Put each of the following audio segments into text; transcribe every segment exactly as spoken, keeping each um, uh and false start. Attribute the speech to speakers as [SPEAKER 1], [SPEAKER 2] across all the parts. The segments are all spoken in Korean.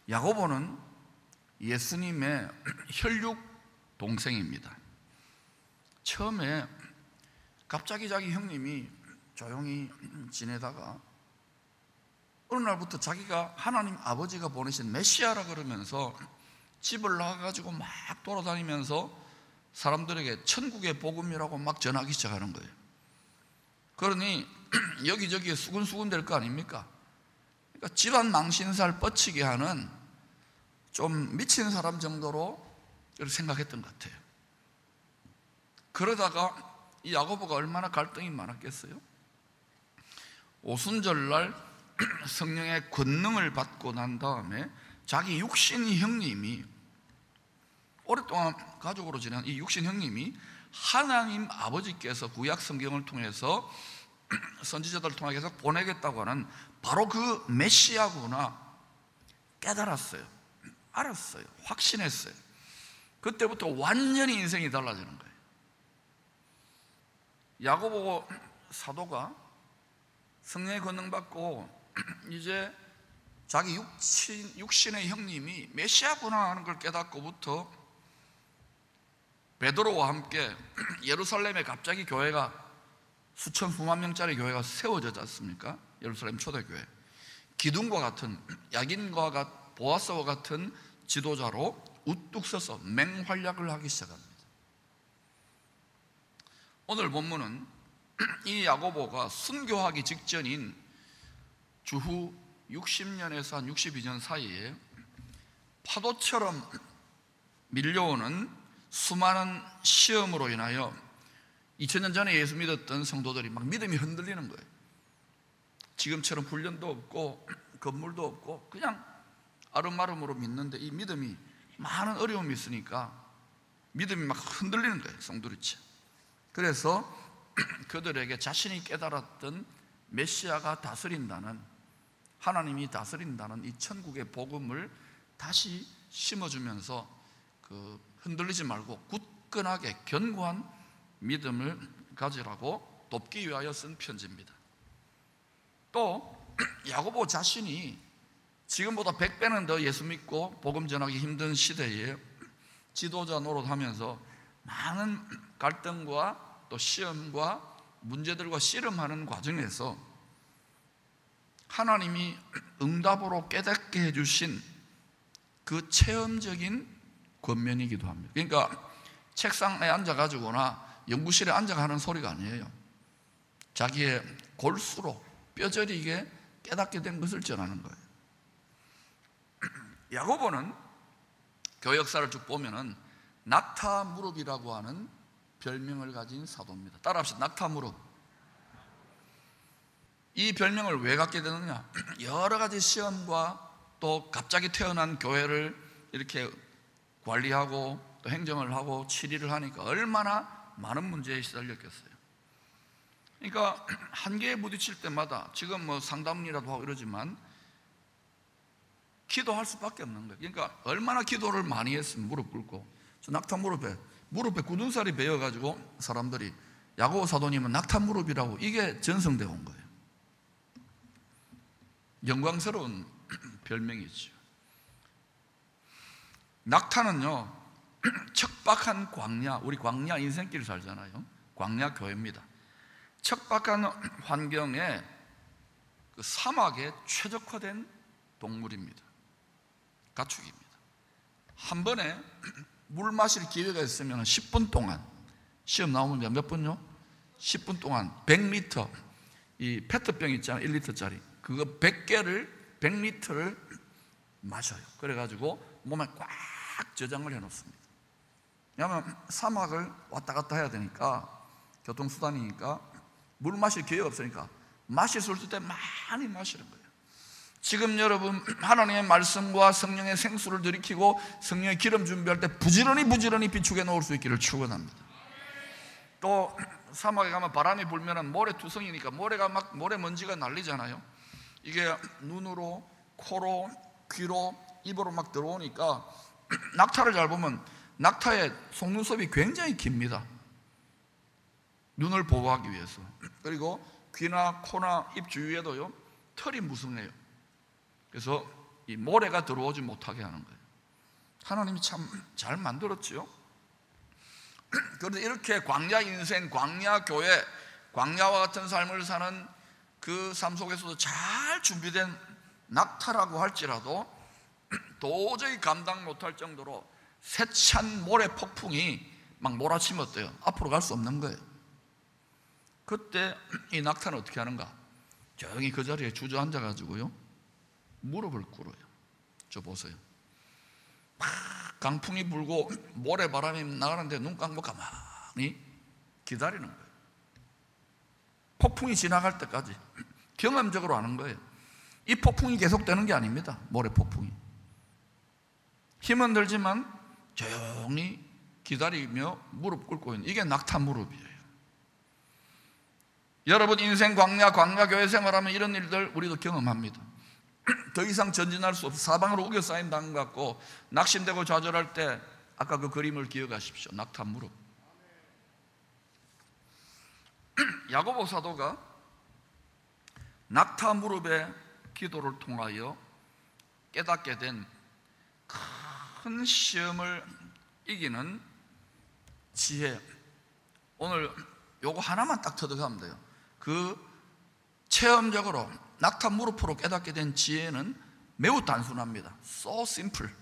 [SPEAKER 1] 야고보는 예수님의 혈육 동생입니다. 처음에 갑자기 자기 형님이 조용히 지내다가 어느 날부터 자기가 하나님 아버지가 보내신 메시아라 그러면서 집을 나가가지고 막 돌아다니면서 사람들에게 천국의 복음이라고 막 전하기 시작하는 거예요. 그러니 여기저기에 수군수군 될 거 아닙니까? 그러니까 집안 망신살 뻗치게 하는 좀 미친 사람 정도로 생각했던 것 같아요. 그러다가 이 야고보가 얼마나 갈등이 많았겠어요? 오순절날 성령의 권능을 받고 난 다음에 자기 육신 형님이, 오랫동안 가족으로 지낸 이 육신 형님이 하나님 아버지께서 구약 성경을 통해서 선지자들을 통해서 보내겠다고 하는 바로 그 메시아구나 깨달았어요. 알았어요. 확신했어요. 그때부터 완전히 인생이 달라지는 거예요. 야고보 사도가 성령의 권능 받고 이제 자기 육신, 육신의 형님이 메시아구나 하는 걸 깨닫고부터 베드로와 함께 예루살렘에 갑자기 교회가 수천 수만 명짜리 교회가 세워졌지 않습니까? 예루살렘 초대교회. 기둥과 같은, 야긴과 같은, 보아스와 같은 지도자로 우뚝 서서 맹활약을 하기 시작합니다. 오늘 본문은 이 야고보가 순교하기 직전인 주후 육십 년에서 한 육십이 년 사이에 파도처럼 밀려오는 수많은 시험으로 인하여 이천 년 전에 예수 믿었던 성도들이 막 믿음이 흔들리는 거예요. 지금처럼 훈련도 없고 건물도 없고 그냥 아름아름으로 믿는데 이 믿음이 많은 어려움이 있으니까 믿음이 막 흔들리는 거예요. 성도리치. 그래서 그들에게 자신이 깨달았던 메시아가 다스린다는, 하나님이 다스린다는 이 천국의 복음을 다시 심어주면서 그 흔들리지 말고 굳건하게 견고한 믿음을 가지라고 돕기 위하여 쓴 편지입니다. 또 야고보 자신이 지금보다 백 배는 더 예수 믿고 복음 전하기 힘든 시대에 지도자 노릇하면서 많은 갈등과 또 시험과 문제들과 씨름하는 과정에서 하나님이 응답으로 깨닫게 해주신 그 체험적인 권면이기도 합니다. 그러니까 책상에 앉아가지고나 연구실에 앉아가 하는 소리가 아니에요. 자기의 골수로 뼈저리게 깨닫게 된 것을 전하는 거예요. 야고보는 교회 역사를 쭉 보면은 낙타 무릎이라고 하는 별명을 가진 사도입니다. 따라합시다. 낙타 무릎. 이 별명을 왜 갖게 되느냐? 여러 가지 시험과 또 갑자기 태어난 교회를 이렇게 관리하고 또 행정을 하고 치리를 하니까 얼마나 많은 문제에 시달렸겠어요. 그러니까 한계에 부딪힐 때마다 지금 뭐 상담이라도 하고 이러지만 기도할 수밖에 없는 거예요. 그러니까 얼마나 기도를 많이 했으면 무릎 꿇고, 저 낙타 무릎에 무릎에 굳은 살이 베어가지고 사람들이 야고보 사도님은 낙타 무릎이라고 이게 전성되어 온 거예요. 영광스러운 별명이죠. 낙타는요 척박한 광야, 우리 광야 인생길 살잖아요. 광야 교회입니다. 척박한 환경에 그 사막에 최적화된 동물입니다. 가축입니다. 한 번에 물 마실 기회가 있으면 십 분 동안, 시험 나오면 몇 분요? 십 분 동안 백 리터, 이 페트병 있잖아요, 일 리터짜리, 그거 백 개를 백 리터를 마셔요. 그래가지고 몸에 꽉 저장을 해놓습니다. 왜냐하면 사막을 왔다 갔다 해야 되니까, 교통수단이니까 물 마실 기회가 없으니까 마실 수 있을 때 많이 마시는 거예요. 지금 여러분 하나님의 말씀과 성령의 생수를 들이키고 성령의 기름 준비할 때 부지런히 부지런히 비축해 놓을 수 있기를 축원합니다. 또 사막에 가면 바람이 불면 모래투성이니까 모래가 막 모래먼지가 날리잖아요. 이게 눈으로, 코로, 귀로, 입으로 막 들어오니까 낙타를 잘 보면 낙타의 속눈썹이 굉장히 깁니다. 눈을 보호하기 위해서. 그리고 귀나 코나 입 주위에도요 털이 무성해요. 그래서 이 모래가 들어오지 못하게 하는 거예요. 하나님이 참 잘 만들었죠. 그런데 이렇게 광야 인생, 광야 교회, 광야와 같은 삶을 사는 그 삶 속에서도 잘 준비된 낙타라고 할지라도 도저히 감당 못할 정도로 세찬 모래 폭풍이 막 몰아치면 어때요? 앞으로 갈 수 없는 거예요. 그때 이 낙타는 어떻게 하는가? 조용히 그 자리에 주저앉아 가지고요 무릎을 꿇어요. 저 보세요. 막 강풍이 불고 모래바람이 나가는데 눈 감고 가만히 기다리는 거예요. 폭풍이 지나갈 때까지 경험적으로 하는 거예요. 이 폭풍이 계속되는 게 아닙니다. 모래 폭풍이. 힘은 들지만 조용히 기다리며 무릎 꿇고 있는, 이게 낙타 무릎이에요. 여러분 인생 광야, 광야 교회 생활하면 이런 일들 우리도 경험합니다. 더 이상 전진할 수 없어 사방으로 우겨싸인 당 같고 낙심되고 좌절할 때 아까 그 그림을 기억하십시오. 낙타 무릎. 야고보 사도가 낙타 무릎의 기도를 통하여 깨닫게 된 큰 시험을 이기는 지혜, 오늘 요거 하나만 딱 터득하면 돼요. 그 체험적으로 낙타 무릎으로 깨닫게 된 지혜는 매우 단순합니다. So simple.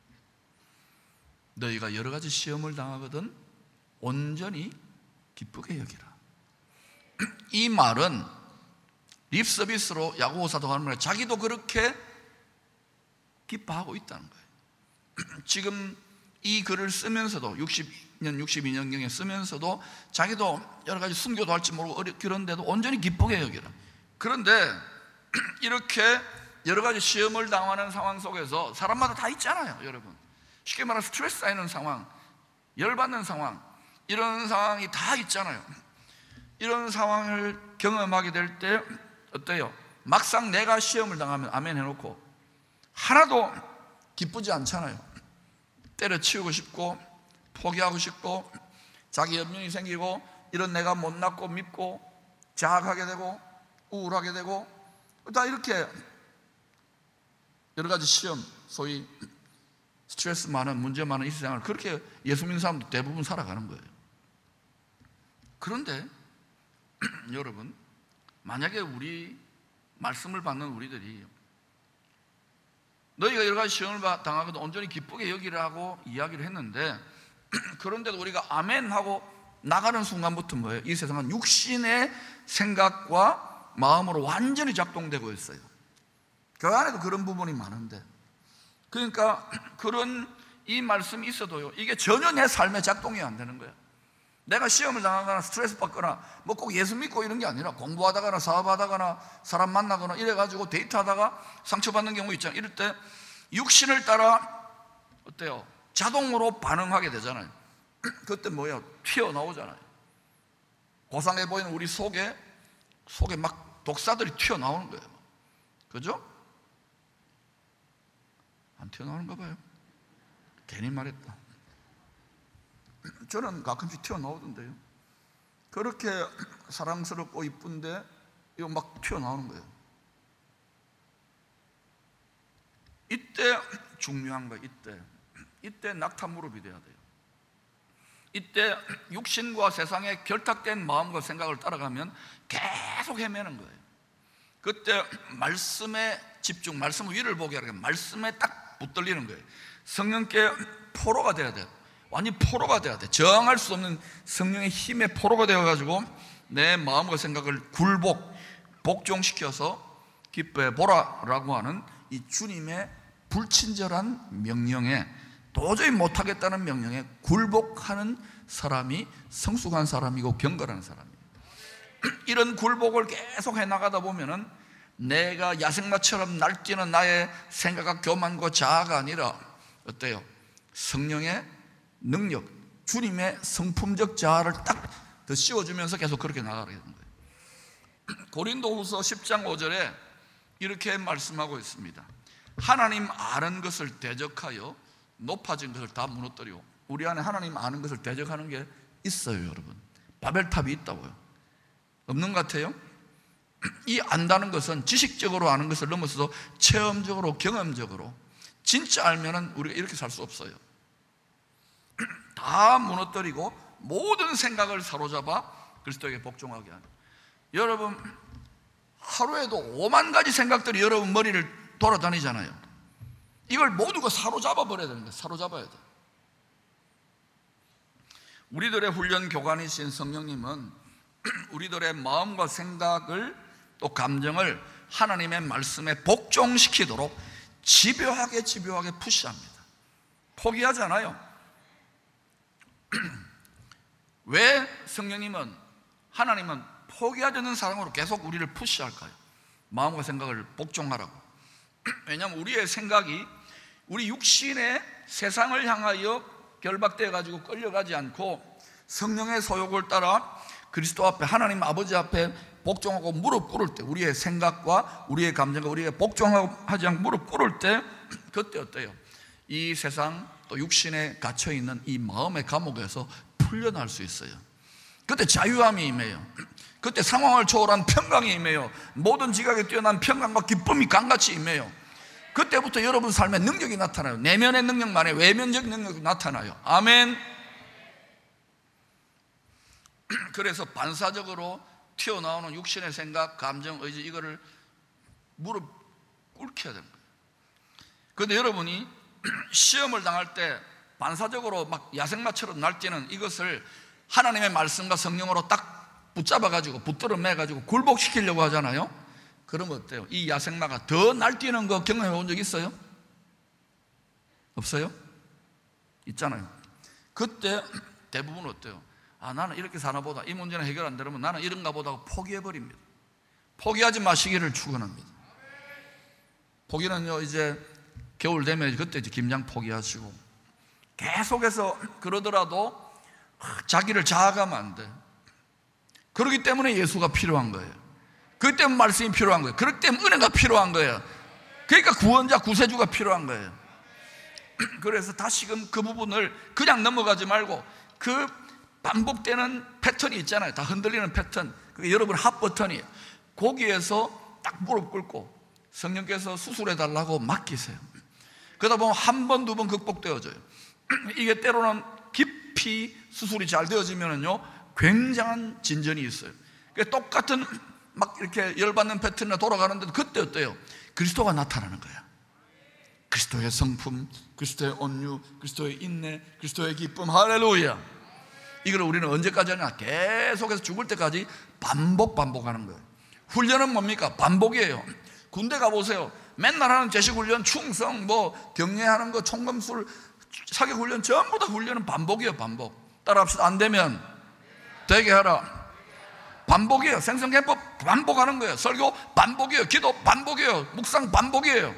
[SPEAKER 1] 너희가 여러 가지 시험을 당하거든 온전히 기쁘게 여기라. 이 말은 립서비스로 야고보 사도가 하는 말이에요. 자기도 그렇게 기뻐하고 있다는 거예요. 지금 이 글을 쓰면서도 육십 년, 육십이 년경에 쓰면서도 자기도 여러 가지 순교도 할지 모르고 그런데도 온전히 기쁘게 여기라. 그런데 이렇게 여러 가지 시험을 당하는 상황 속에서 사람마다 다 있잖아요, 여러분. 쉽게 말하면 스트레스 쌓이는 상황, 열받는 상황, 이런 상황이 다 있잖아요. 이런 상황을 경험하게 될 때 어때요? 막상 내가 시험을 당하면 아멘 해놓고 하나도 기쁘지 않잖아요. 때려치우고 싶고 포기하고 싶고 자기 연명이 생기고 이런 내가 못났고 밉고 자학하게 되고 우울하게 되고 다 이렇게 여러 가지 시험, 소위 스트레스 많은 문제 많은 이 세상을 그렇게 예수 믿는 사람도 대부분 살아가는 거예요. 그런데 여러분, 만약에 우리 말씀을 받는 우리들이 너희가 여러 가지 시험을 당하고도 온전히 기쁘게 여기라고 이야기를 했는데 그런데도 우리가 아멘 하고 나가는 순간부터 뭐예요? 이 세상은 육신의 생각과 마음으로 완전히 작동되고 있어요. 교회 안에도 그런 부분이 많은데, 그러니까 그런 이 말씀이 있어도요 이게 전혀 내 삶에 작동이 안 되는 거예요. 내가 시험을 당하거나 스트레스 받거나 뭐 꼭 예수 믿고 이런 게 아니라 공부하다거나 사업하다거나 사람 만나거나 이래가지고 데이트하다가 상처받는 경우 있잖아요. 이럴 때 육신을 따라 어때요? 자동으로 반응하게 되잖아요. 그때 뭐예요? 튀어나오잖아요. 고상해 보이는 우리 속에 속에 막 독사들이 튀어나오는 거예요. 그죠? 안 튀어나오는가 봐요. 괜히 말했다. 저는 가끔씩 튀어나오던데요. 그렇게 사랑스럽고 이쁜데 이거 막 튀어나오는 거예요. 이때 중요한 거예요. 이때 이때 낙타 무릎이 돼야 돼요. 이때 육신과 세상에 결탁된 마음과 생각을 따라가면 계속 헤매는 거예요. 그때 말씀에 집중, 말씀 위를 보게 하는 거예요. 말씀에 딱 붙들리는 거예요. 성령께 포로가 돼야 돼요. 완전히 포로가 돼야 돼. 저항할 수 없는 성령의 힘에 포로가 되어가지고 내 마음과 생각을 굴복, 복종시켜서 기뻐해 보라라고 하는 이 주님의 불친절한 명령에, 도저히 못하겠다는 명령에 굴복하는 사람이 성숙한 사람이고 경건한 사람이에요. 이런 굴복을 계속 해나가다 보면은 내가 야생마처럼 날뛰는 나의 생각과 교만과 자아가 아니라 어때요? 성령의 능력, 주님의 성품적 자아를 딱 더 씌워주면서 계속 그렇게 나가게 되는 거예요. 고린도후서 십 장 오 절에 이렇게 말씀하고 있습니다. 하나님 아는 것을 대적하여 높아진 것을 다 무너뜨리고. 우리 안에 하나님 아는 것을 대적하는 게 있어요, 여러분. 바벨탑이 있다고요. 없는 것 같아요? 이 안다는 것은 지식적으로 아는 것을 넘어서서 체험적으로, 경험적으로 진짜 알면은 우리가 이렇게 살 수 없어요. 다 무너뜨리고 모든 생각을 사로잡아 그리스도에게 복종하게 하는. 여러분 하루에도 오만 가지 생각들이 여러분 머리를 돌아다니잖아요. 이걸 모두가 사로잡아 버려야 되는 거예요. 사로잡아야 돼. 우리들의 훈련 교관이신 성령님은 우리들의 마음과 생각을 또 감정을 하나님의 말씀에 복종시키도록 집요하게 집요하게 푸시합니다. 포기하지 않아요. 왜 성령님은, 하나님은 포기하지 않는 사랑으로 계속 우리를 푸시할까요? 마음과 생각을 복종하라고. 왜냐하면 우리의 생각이 우리 육신의 세상을 향하여 결박되어 가지고 끌려가지 않고 성령의 소욕을 따라 그리스도 앞에, 하나님 아버지 앞에 복종하고 무릎 꿇을 때, 우리의 생각과 우리의 감정과 우리의 복종하고 하지 않고 무릎 꿇을 때, 그때 어때요? 이 세상 또 육신에 갇혀있는 이 마음의 감옥에서 풀려날 수 있어요. 그때 자유함이 임해요. 그때 상황을 초월한 평강이 임해요. 모든 지각에 뛰어난 평강과 기쁨이 강같이 임해요. 그때부터 여러분 삶에 능력이 나타나요. 내면의 능력만에 외면적인 능력이 나타나요. 아멘. 그래서 반사적으로 튀어나오는 육신의 생각, 감정, 의지, 이거를 무릎 꿇게 되는 거예요. 그런데 여러분이 시험을 당할 때 반사적으로 막 야생마처럼 날뛰는 이것을 하나님의 말씀과 성령으로 딱 붙잡아가지고 붙들어 매가지고 굴복시키려고 하잖아요. 그러면 어때요? 이 야생마가 더 날뛰는 거 경험해 본 적 있어요? 없어요? 있잖아요. 그때 대부분 어때요? 아, 나는 이렇게 사나 보다, 이 문제는 해결 안 되면 나는 이런가 보다 하고 포기해버립니다. 포기하지 마시기를 축원합니다. 포기는요, 이제 겨울 되면 그때 이제 김장 포기하시고, 계속해서 그러더라도 자기를 자아가면 안 돼. 그렇기 때문에 예수가 필요한 거예요. 그렇기 때문에 말씀이 필요한 거예요. 그렇기 때문에 은혜가 필요한 거예요. 그러니까 구원자, 구세주가 필요한 거예요. 그래서 다시금 그 부분을 그냥 넘어가지 말고 그 반복되는 패턴이 있잖아요. 다 흔들리는 패턴, 그게 여러분 핫 버튼이에요. 거기에서 딱 무릎 꿇고 성령께서 수술해 달라고 맡기세요. 그러다 보면 한 번, 두 번 극복되어져요. 이게 때로는 깊이 수술이 잘 되어지면은요, 굉장한 진전이 있어요. 똑같은 막 이렇게 열받는 패턴이 돌아가는데도 그때 어때요? 그리스도가 나타나는 거야. 그리스도의 성품, 그리스도의 온유, 그리스도의 인내, 그리스도의 기쁨. 할렐루야. 이걸 우리는 언제까지 하냐? 계속해서 죽을 때까지 반복 반복하는 거예요. 훈련은 뭡니까? 반복이에요. 군대 가보세요. 맨날 하는 제식훈련, 충성, 뭐 경례하는 거, 총검술, 사격훈련, 전부 다 훈련은 반복이에요. 반복. 따라합시다. 안 되면 되게 하라. 반복이에요. 생성개법 반복하는 거예요. 설교 반복이에요. 기도 반복이에요. 묵상 반복이에요.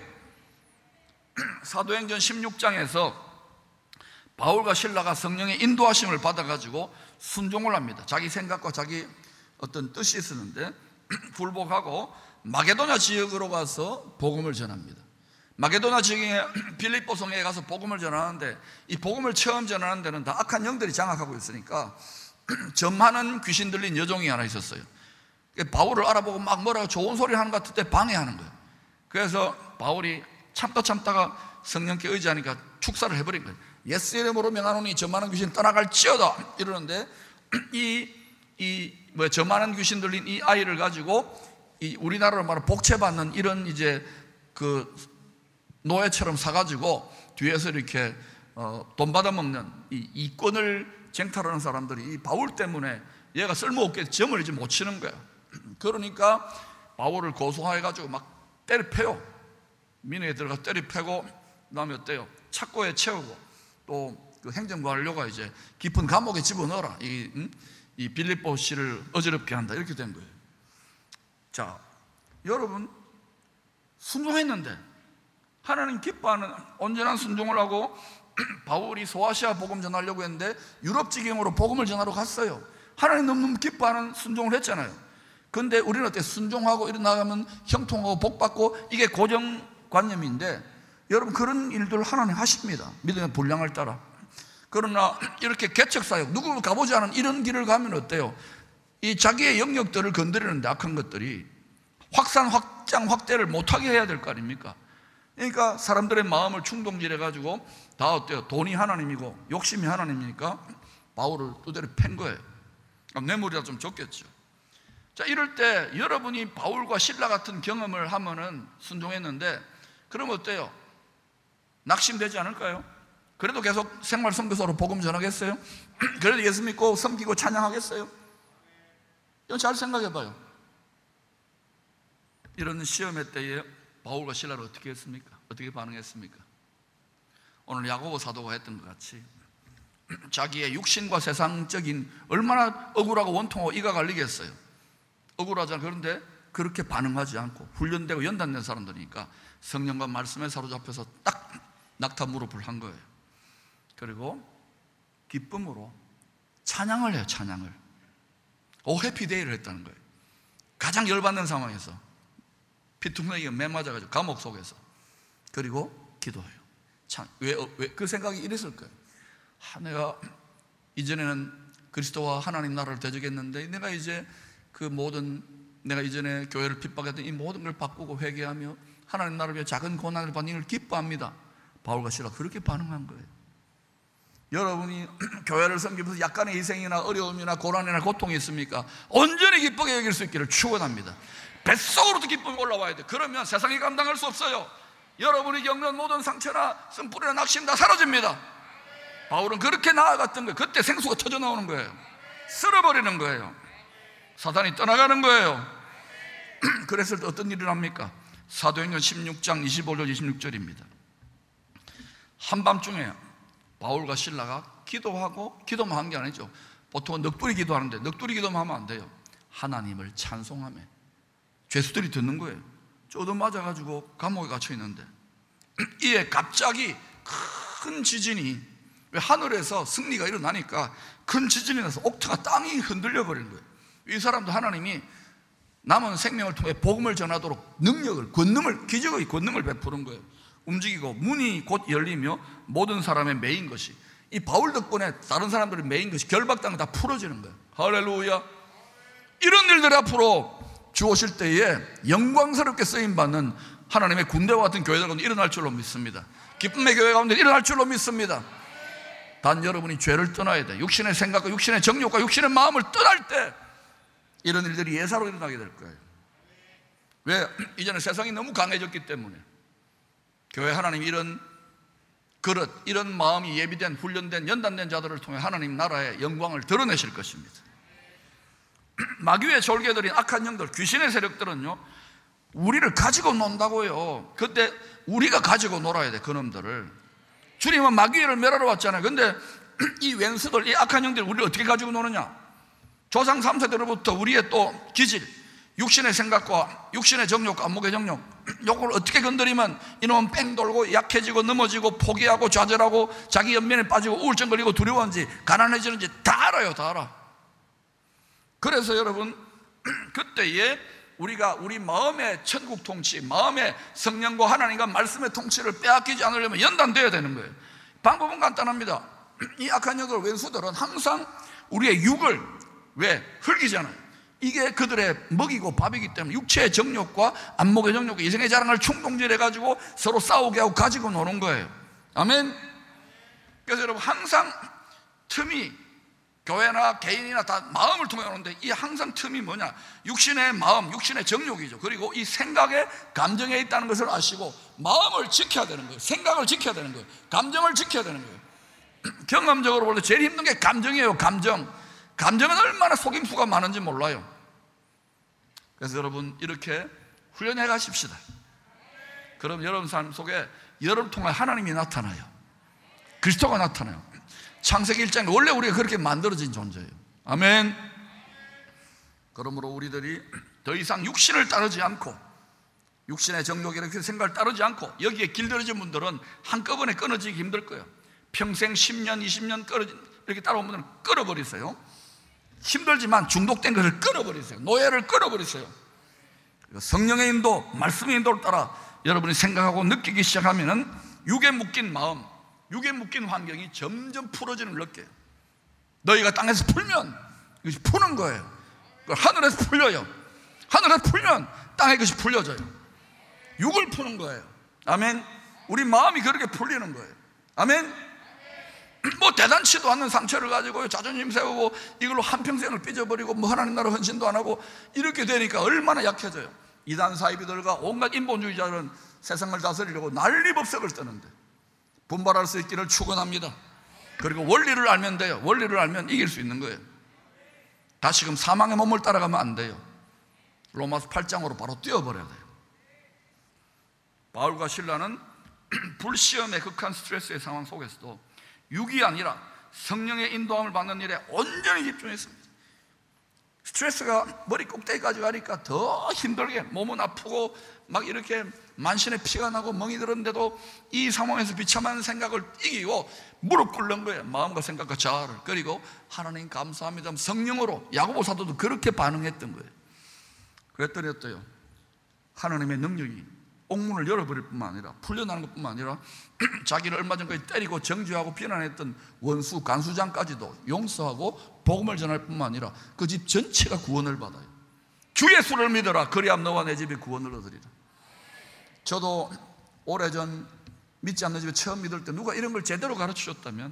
[SPEAKER 1] 사도행전 십육 장에서 바울과 실라가 성령의 인도하심을 받아가지고 순종을 합니다. 자기 생각과 자기 어떤 뜻이 있었는데 굴복하고 마게도냐 지역으로 가서 복음을 전합니다. 마게도냐 지역에 빌립보 성에 가서 복음을 전하는데, 이 복음을 처음 전하는 데는 다 악한 영들이 장악하고 있으니까 점하는 귀신 들린 여종이 하나 있었어요. 바울을 알아보고 막 뭐라고 좋은 소리 하는 것 같을 때 방해하는 거예요. 그래서 바울이 참다 참다가 성령께 의지하니까 축사를 해버린 거예요. 예수 이름으로 명하노니 점하는 귀신 떠나갈지어다 이러는데, 이, 이, 뭐, 점하는 귀신 들린 이 아이를 가지고 이 우리나라로 말하면 복채받는 이런 이제 그 노예처럼 사가지고 뒤에서 이렇게 어, 돈 받아먹는 이 이권을 쟁탈하는 사람들이 이 바울 때문에 얘가 쓸모없게 점을 이제 못 치는 거야. 그러니까 바울을 고소해가지고 막 때려 패요. 민회에 들어가 때려 패고, 그 다음에 어때요? 착고에 채우고, 또 그 행정관료가 이제 깊은 감옥에 집어넣어라. 이, 음? 이 빌립보 씨를 어지럽게 한다. 이렇게 된 거예요. 자, 여러분, 순종했는데 하나님 기뻐하는 온전한 순종을 하고 바울이 소아시아 복음 전하려고 했는데 유럽 지경으로 복음을 전하러 갔어요. 하나님 너무 기뻐하는 순종을 했잖아요. 그런데 우리는 어때? 순종하고 일어나가면 형통하고 복받고, 이게 고정관념인데, 여러분 그런 일들 하나님 하십니다. 믿음의 분량을 따라. 그러나 이렇게 개척사역, 누구 가보지 않은 이런 길을 가면 어때요? 이 자기의 영역들을 건드리는데 악한 것들이 확산, 확장, 확대를 못하게 해야 될 거 아닙니까? 그러니까 사람들의 마음을 충동질해가지고 다 어때요? 돈이 하나님이고 욕심이 하나님이니까 바울을 두드려 팬 거예요. 뇌물이라 좀 적겠죠. 자, 이럴 때 여러분이 바울과 실라 같은 경험을 하면은 순종했는데, 그럼 어때요? 낙심되지 않을까요? 그래도 계속 생활 선교사로 복음 전하겠어요? 그래도 예수 믿고 섬기고 찬양하겠어요? 이건 잘 생각해 봐요. 이런 시험의 때에 바울과 실라를 어떻게 했습니까? 어떻게 반응했습니까? 오늘 야고보 사도가 했던 것 같이 자기의 육신과 세상적인 얼마나 억울하고 원통하고 이가 갈리겠어요. 억울하잖아요. 그런데 그렇게 반응하지 않고 훈련되고 연단된 사람들이니까 성령과 말씀에 사로잡혀서 딱 낙타 무릎을 한 거예요. 그리고 기쁨으로 찬양을 해요. 찬양을. 오 해피데이를 했다는 거예요. 가장 열받는 상황에서 피투성이가 매 맞아가지고 감옥 속에서. 그리고 기도해요. 참, 왜, 왜, 그 생각이 이랬을 거예요. 아, 내가 이전에는 그리스도와 하나님 나라를 대적했는데 내가 이제 그 모든, 내가 이전에 교회를 핍박했던 이 모든 걸 바꾸고 회개하며 하나님 나라를 위해 작은 고난을 받는 걸 기뻐합니다. 바울과 실라 그렇게 반응한 거예요. 여러분이 교회를 섬기면서 약간의 희생이나 어려움이나 고난이나 고통이 있습니까? 온전히 기쁘게 여길 수 있기를 축원합니다. 뱃속으로도 기쁨이 올라와야 돼. 그러면 세상이 감당할 수 없어요. 여러분이 겪는 모든 상처나 쓴뿌리나 낙심 다 사라집니다. 바울은 그렇게 나아갔던 거예요. 그때 생수가 터져 나오는 거예요. 쓸어버리는 거예요. 사단이 떠나가는 거예요. 그랬을 때 어떤 일이 납니까? 사도행전 십육 장 이십오 절 이십육 절입니다. 한밤중에 바울과 실라가 기도하고, 기도만 한 게 아니죠. 보통은 넋두리 기도하는데 넋두리 기도만 하면 안 돼요. 하나님을 찬송하며 죄수들이 듣는 거예요. 쪼도 맞아가지고 감옥에 갇혀 있는데 이에 갑자기 큰 지진이, 왜 하늘에서 승리가 일어나니까 큰 지진이 나서 옥토가 땅이 흔들려 버린 거예요. 이 사람도 하나님이 남은 생명을 통해 복음을 전하도록 능력을, 권능을, 기적의 권능을 베푸는 거예요. 움직이고 문이 곧 열리며 모든 사람의 매인 것이, 이 바울 덕분에 다른 사람들의 매인 것이 결박당을 다 풀어지는 거예요. 할렐루야. 이런 일들이 앞으로 주 오실 때에 영광스럽게 쓰임받는 하나님의 군대와 같은 교회들 가운데 일어날 줄로 믿습니다. 기쁨의 교회 가운데 일어날 줄로 믿습니다. 단 여러분이 죄를 떠나야 돼. 육신의 생각과 육신의 정욕과 육신의 마음을 떠날 때 이런 일들이 예사로 일어나게 될 거예요. 왜? 이제는 세상이 너무 강해졌기 때문에. 교회 하나님 이런 그릇, 이런 마음이 예비된, 훈련된, 연단된 자들을 통해 하나님 나라의 영광을 드러내실 것입니다. 마귀의 졸개들인 악한 영들, 귀신의 세력들은요, 우리를 가지고 논다고요. 그때 우리가 가지고 놀아야 돼. 그놈들을. 주님은 마귀를 멸하러 왔잖아요. 근데 이 왼수들, 이 악한 영들이 우리를 어떻게 가지고 노느냐? 조상 삼 세대로부터 우리의 또 기질, 육신의 생각과 육신의 정욕과 안목의 정욕, 요걸 어떻게 건드리면 이놈은 뺑 돌고 약해지고 넘어지고 포기하고 좌절하고 자기 연민에 빠지고 우울증 걸리고 두려워하는지 가난해지는지 다 알아요. 다 알아. 그래서 여러분, 그때에 우리가 우리 마음의 천국 통치, 마음의 성령과 하나님과 말씀의 통치를 빼앗기지 않으려면 연단되어야 되는 거예요. 방법은 간단합니다. 이 악한 영들, 왼수들은 항상 우리의 육을, 왜? 흙이잖아요. 이게 그들의 먹이고 밥이기 때문에 육체의 정욕과 안목의 정욕과 이생의 자랑을 충동질해가지고 서로 싸우게 하고 가지고 노는 거예요. 아멘. 그래서 여러분, 항상 틈이, 교회나 개인이나 다 마음을 통해 오는데 이 항상 틈이 뭐냐? 육신의 마음, 육신의 정욕이죠. 그리고 이 생각에, 감정에 있다는 것을 아시고 마음을 지켜야 되는 거예요. 생각을 지켜야 되는 거예요. 감정을 지켜야 되는 거예요. 경험적으로 볼 때 제일 힘든 게 감정이에요. 감정. 감정은 얼마나 속임수가 많은지 몰라요. 그래서 여러분, 이렇게 훈련해 가십시다. 그럼 여러분 삶 속에 여러분을 통해 하나님이 나타나요. 그리스도가 나타나요. 창세기 일 장에 원래 우리가 그렇게 만들어진 존재예요. 아멘. 그러므로 우리들이 더 이상 육신을 따르지 않고, 육신의 정욕이나 그 생각을 따르지 않고, 여기에 길들여진 분들은 한꺼번에 끊어지기 힘들 거예요. 평생 십 년, 이십 년 끊어지, 이렇게 따라온 분들은 끊어버리세요. 힘들지만 중독된 것을 끊어버리세요. 노예를 끊어버리세요. 성령의 인도, 말씀의 인도를 따라 여러분이 생각하고 느끼기 시작하면 육에 묶인 마음, 육에 묶인 환경이 점점 풀어지는 걸 느껴요. 너희가 땅에서 풀면 이것이 푸는 거예요. 하늘에서 풀려요. 하늘에 풀면 땅에 것이 풀려져요. 육을 푸는 거예요. 아멘. 우리 마음이 그렇게 풀리는 거예요. 아멘. 뭐 대단치도 않는 상처를 가지고 자존심 세우고 이걸로 한평생을 삐져버리고 뭐 하나님 나라 헌신도 안 하고 이렇게 되니까 얼마나 약해져요. 이단 사이비들과 온갖 인본주의자들은 세상을 다스리려고 난리법석을 뜨는데 분발할 수 있기를 축원합니다. 그리고 원리를 알면 돼요. 원리를 알면 이길 수 있는 거예요. 다시금 사망의 몸을 따라가면 안 돼요. 로마서 팔 장으로 바로 뛰어버려야 돼요. 바울과 실라는 불시험의 극한 스트레스의 상황 속에서도 육이 아니라 성령의 인도함을 받는 일에 온전히 집중했습니다. 스트레스가 머리 꼭대기까지 가니까 더 힘들게 몸은 아프고 막 이렇게 만신의 피가 나고 멍이 들었는데도 이 상황에서 비참한 생각을 이기고 무릎 꿇는 거예요. 마음과 생각과 자아를. 그리고 하나님 감사합니다. 성령으로 야고보 사도도 그렇게 반응했던 거예요. 그랬더니 어때요? 하나님의 능력이 옥문을 열어버릴 뿐만 아니라 풀려나는 것뿐만 아니라 자기를 얼마 전까지 때리고 정죄하고 비난했던 원수 간수장까지도 용서하고 복음을 전할 뿐만 아니라 그 집 전체가 구원을 받아요. 주 예수를 믿어라. 그리함 너와 내 집이 구원을 얻으리라. 저도 오래전 믿지 않는 집에 처음 믿을 때 누가 이런 걸 제대로 가르치셨다면,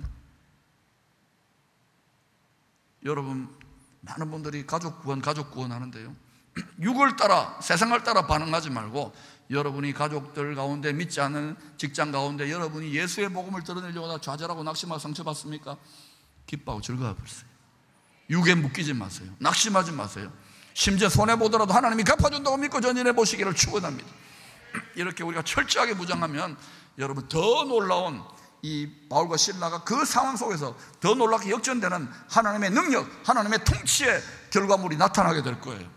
[SPEAKER 1] 여러분 많은 분들이 가족 구원 가족 구원 하는데요, 육을 따라 세상을 따라 반응하지 말고 여러분이 가족들 가운데 믿지 않는 직장 가운데 여러분이 예수의 복음을 드러내려고 좌절하고 낙심하고 상처받습니까? 기뻐하고 즐거워버리세요. 육에 묶이지 마세요. 낙심하지 마세요. 심지어 손해보더라도 하나님이 갚아준다고 믿고 전진해 보시기를 축원합니다. 이렇게 우리가 철저하게 무장하면 여러분 더 놀라운 이 바울과 실라가 그 상황 속에서 더 놀랍게 역전되는 하나님의 능력, 하나님의 통치의 결과물이 나타나게 될 거예요.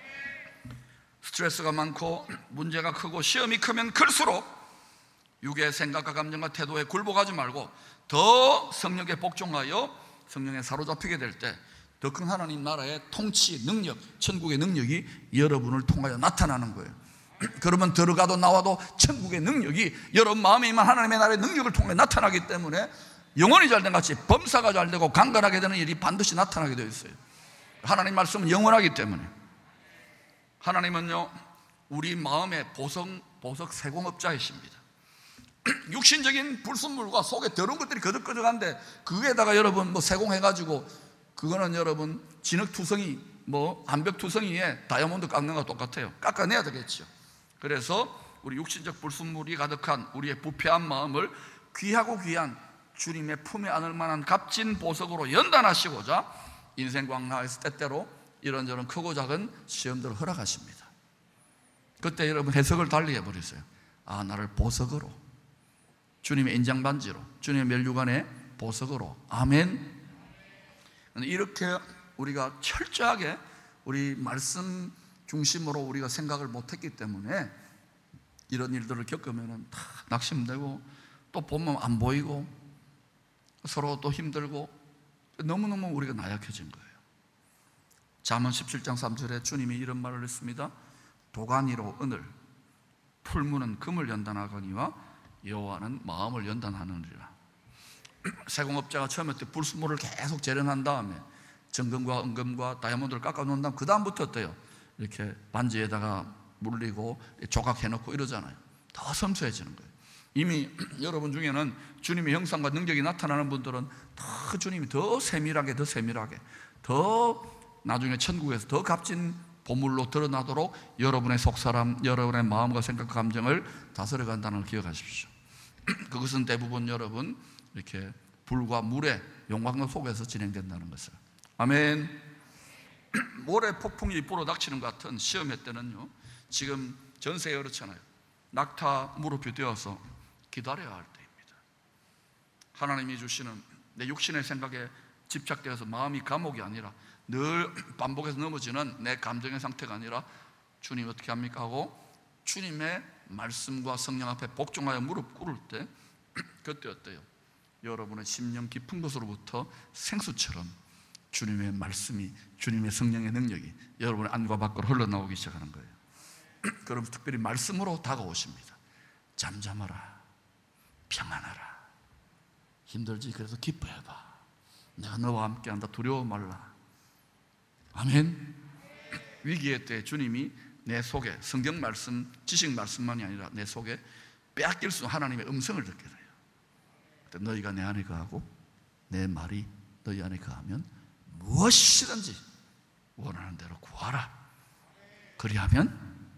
[SPEAKER 1] 스트레스가 많고 문제가 크고 시험이 크면 클수록 육의 생각과 감정과 태도에 굴복하지 말고 더 성령에 복종하여 성령에 사로잡히게 될 때 더 큰 하나님 나라의 통치, 능력, 천국의 능력이 여러분을 통하여 나타나는 거예요. 그러면 들어가도 나와도 천국의 능력이 여러분 마음에 임한 하나님의 나라의 능력을 통해 나타나기 때문에 영혼이 잘된 같이 범사가 잘되고 강건하게 되는 일이 반드시 나타나게 되어 있어요. 하나님 말씀은 영원하기 때문에. 하나님은요 우리 마음의 보석, 보석 세공업자이십니다. 육신적인 불순물과 속에 더러운 것들이 거덕거덕한데 그에다가 여러분 뭐 세공해가지고 그거는 여러분 진흙투성이 뭐 암벽투성이에 다이아몬드 깎는 거와 똑같아요. 깎아내야 되겠죠. 그래서 우리 육신적 불순물이 가득한 우리의 부패한 마음을 귀하고 귀한 주님의 품에 안을 만한 값진 보석으로 연단하시고자 인생 광야에서 때때로 이런저런 크고 작은 시험들을 허락하십니다. 그때 여러분 해석을 달리 해버리세요. 아, 나를 보석으로, 주님의 인장반지로, 주님의 면류관의 보석으로. 아멘. 이렇게 우리가 철저하게 우리 말씀 중심으로 우리가 생각을 못했기 때문에 이런 일들을 겪으면 다 낙심되고 또 보면 안 보이고 서로 또 힘들고 너무너무 우리가 나약해진 거예요. 잠언 십칠 장 삼 절에 주님이 이런 말을 했습니다. 도가니로 은을, 풀무는 금을 연단하거니와 여호와는 마음을 연단하느니라. 세공업자가 처음에 불순물을 계속 재련한 다음에 정금과 은금과 다이아몬드를 깎아놓은 다음 그 다음부터 어때요? 이렇게 반지에다가 물리고 조각해놓고 이러잖아요. 더 섬세해지는 거예요. 이미 여러분 중에는 주님의 형상과 능력이 나타나는 분들은 더 주님이 더 세밀하게 더 세밀하게 더 나중에 천국에서 더 값진 보물로 드러나도록 여러분의 속사람, 여러분의 마음과 생각과 감정을 다스려 간다는 걸 기억하십시오. 그것은 대부분 여러분 이렇게 불과 물의 용광로 속에서 진행된다는 것을. 아멘. 모래 폭풍이 불어닥치는 것 같은 시험회 때는요, 지금 전 세계에 그렇잖아요. 낙타 무릎이 되어서 기다려야 할 때입니다. 하나님이 주시는 내 육신의 생각에 집착되어서 마음이 감옥이 아니라 늘 반복해서 넘어지는 내 감정의 상태가 아니라 주님 어떻게 합니까 하고 주님의 말씀과 성령 앞에 복종하여 무릎 꿇을 때 그때 어때요? 여러분의 심령 깊은 곳으로부터 생수처럼 주님의 말씀이, 주님의 성령의 능력이 여러분의 안과 밖으로 흘러나오기 시작하는 거예요. 그럼 특별히 말씀으로 다가오십니다. 잠잠하라, 평안하라, 힘들지 그래도 기뻐해봐, 내가 너와 함께한다, 두려워 말라. 아멘. 위기의 때 주님이 내 속에 성경 말씀, 지식 말씀만이 아니라 내 속에 빼앗길 수 하나님의 음성을 듣게 돼요. 그때 너희가 내 안에 거하고 내 말이 너희 안에 거하면 무엇이든지 원하는 대로 구하라. 그리하면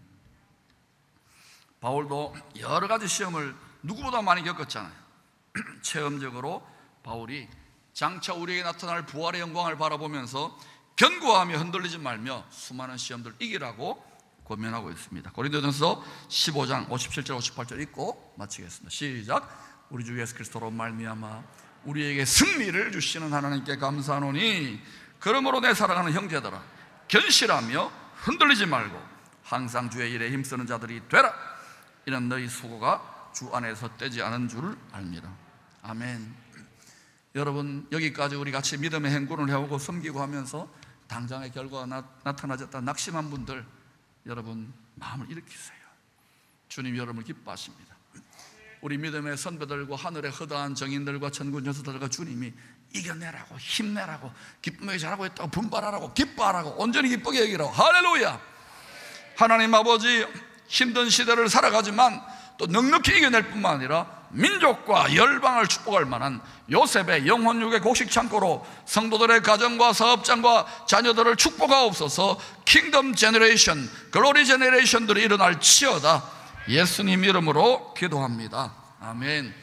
[SPEAKER 1] 바울도 여러 가지 시험을 누구보다 많이 겪었잖아요. 체험적으로 바울이 장차 우리에게 나타날 부활의 영광을 바라보면서 견고하며 흔들리지 말며 수많은 시험들을 이기라고 권면하고 있습니다. 고린도전서 십오 장 오십칠 절 오십팔 절 읽고 마치겠습니다. 시작. 우리 주 예수 그리스도로 말미암아 우리에게 승리를 주시는 하나님께 감사하노니 그러므로 내 사랑하는 형제들아 견실하며 흔들리지 말고 항상 주의 일에 힘쓰는 자들이 되라. 이는 너희 수고가 주 안에서 떼지 않은 줄을 압니다. 아멘. 여러분, 여기까지 우리 같이 믿음의 행군을 해오고 섬기고 하면서 당장의 결과가 나, 나타나졌다 낙심한 분들, 여러분 마음을 일으키세요. 주님 여러분을 기뻐하십니다. 우리 믿음의 선배들과 하늘의 허다한 정인들과 천군 여수들과 주님이 이겨내라고, 힘내라고, 기쁨에게 잘하고 있다고, 분발하라고, 기뻐하라고, 온전히 기쁘게 여기라고. 할렐루야. 하나님 아버지, 힘든 시대를 살아가지만 또 넉넉히 이겨낼 뿐만 아니라 민족과 열방을 축복할 만한 요셉의 영혼육의 곡식 창고로 성도들의 가정과 사업장과 자녀들을 축복하옵소서. 킹덤 제너레이션, 글로리 제너레이션들이 일어날 치어다. 예수님 이름으로 기도합니다. 아멘.